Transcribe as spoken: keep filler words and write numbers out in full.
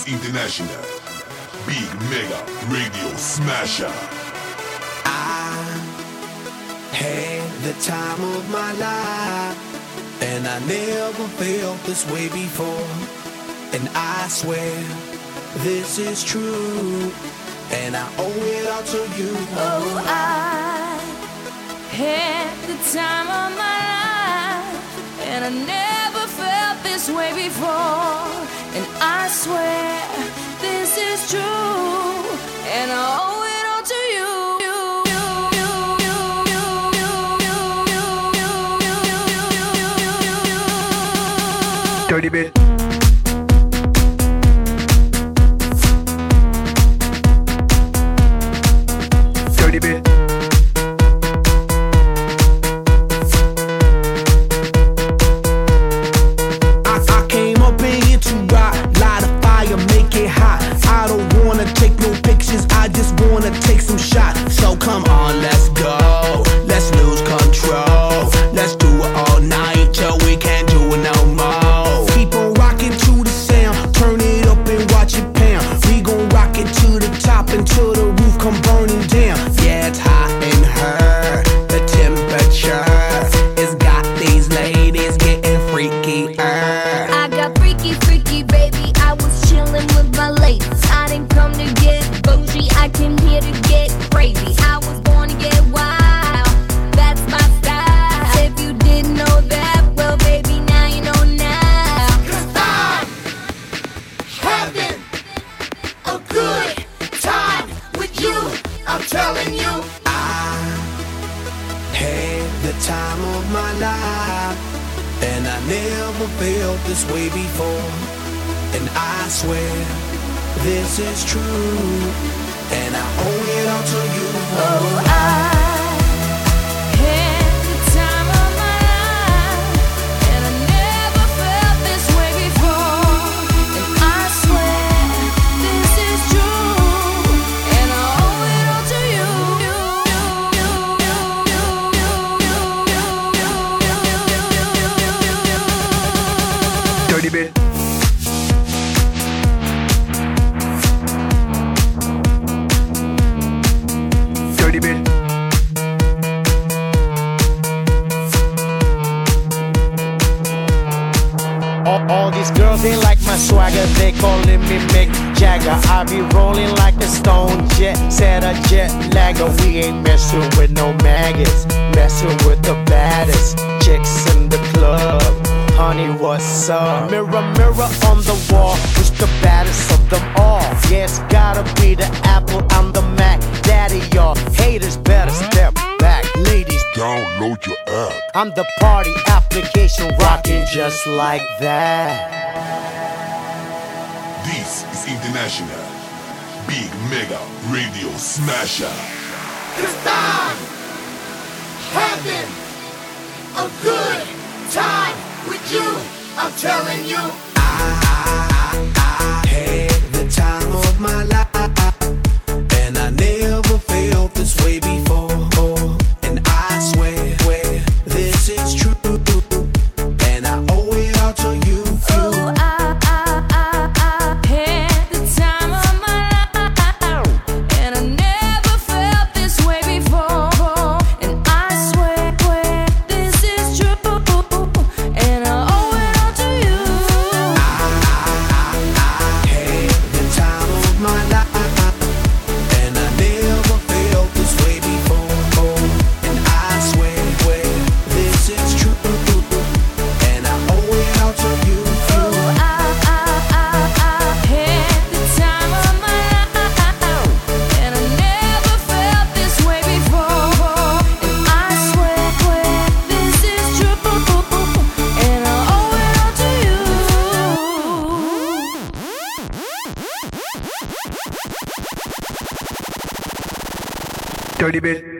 is International. Big Mega Radio Smasher. I had the time of my life, and I never felt this way before. And I swear this is true, and I owe it all to you. Oh, I had the time of my life, and I never felt this way before. And I swear this is true, and I owe it all to you. Dirty bit. Dirty bit. I, I came up in here to rock, light a fire, make it hot. I don't wanna take no pictures, I just wanna take some shots. So come on, let's go, let's lose control. Let's do it all night till we can't do it no more. Keep on rocking to the sound, turn it up and watch it pound. We gon' rock it to the top until the roof come burning down. Yeah, it's hot in her, the temperature has got these ladies getting freaky. I got freaky, freaky, baby. I was chillin' with my ladies. I didn't come to get bougie, I came here to get crazy. I was born to get wild, that's my style. If you didn't know that, well, baby, now you know now. 'Cause I'm having a good time with you, I'm telling you. I had the time of my life, and I never felt this way before. And I swear this is true, and I owe it all to you. Oh, I had the time of my life, and I never felt this way before. And I swear this is true, and I owe it all to you. Dirty bit. Dirty bit. All, all these girls, they like my swagger, they calling me Mick Jagger. I be rolling like a stone jet, set a jet lagger. We ain't messing with no maggots, messing with the baddest chicks in the club. Honey, what's up? Mirror, mirror on the wall, who's the baddest of them all? Yeah, it's gotta be the Apple, I'm the Mac. Daddy, y'all haters better step back. Ladies, Download your app. I'm the party application rocking just like that. This is International. Big Mega Radio Smasher. 'Cause I'm having a good time with you, I'm telling you. I had the time of my life, and I never felt this way before. And I swear, swear this is true, and I owe it all to you. Oh, I, I, I, I had the time of my life, and I never felt this way before. And I swear, swear this is true, and I owe it all to you. I had the time of my life, and I never felt this way before. And I swear, swear this is true, and I owe it all to you. Oh, I, I, I, I had the time of my life, and I never felt this way before. And I swear, swear this is true, and I owe it all to you. Dirty bit.